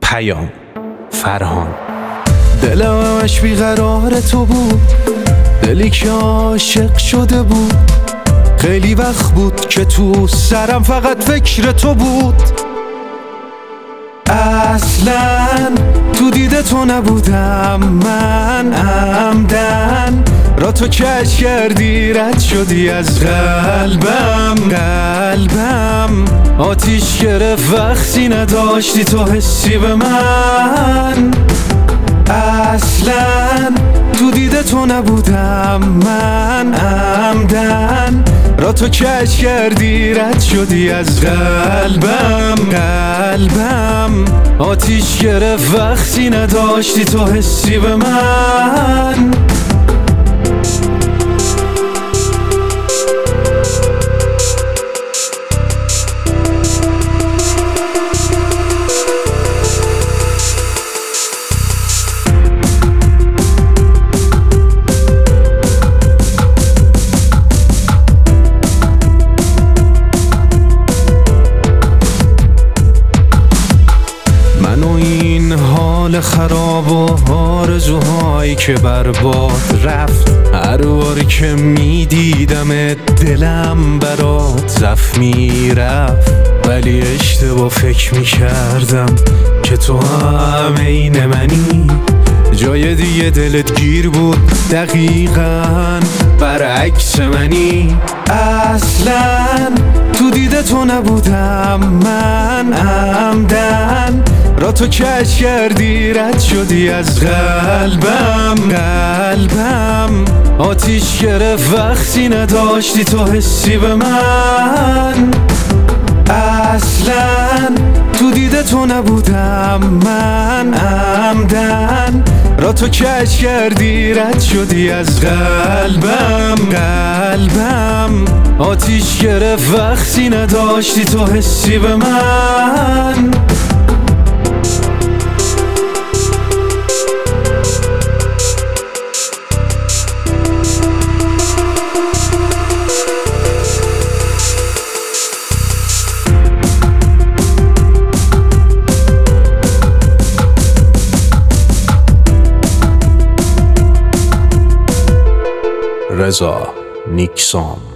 پیام فرهان. دلم همش بیقرار تو بود، دلی که عاشق شده بود. خیلی وقت بود که تو سرم فقط فکر تو بود. اصلا تو دیده تو نبودم، من عمدن را تو کش کردی، رد شدی از قلبم. آتیش گرفت وقتی نداشتی تو حسی به من. اصلا تو دیده تو نبودم، من عمدن را تو کش کردی، رد شدی از قلبم. آتیش گرفت وقتی نداشتی تو حسی به من. این حال خراب و آرزوهایی که برباد رفت، هر بار که میدیدم دلم برات زخمی رفت. ولی اشتباه فکر میکردم که تو هم عین منی، جای دیگه دلت گیر بود، دقیقاً برعکس منی. اصلا تو دیده تو نبودم، من عمدن را تو کش کردی، رد شدی از قلبم. آتیش گرفت وقتی نداشتی تو حسی به من. اصلا تو دیده تو نبودم، من عمدن را تو کش کردی، رد شدی از قلبم. آتیش گرفت وقتی نداشتی تو حسی به من. رضا نیکسان.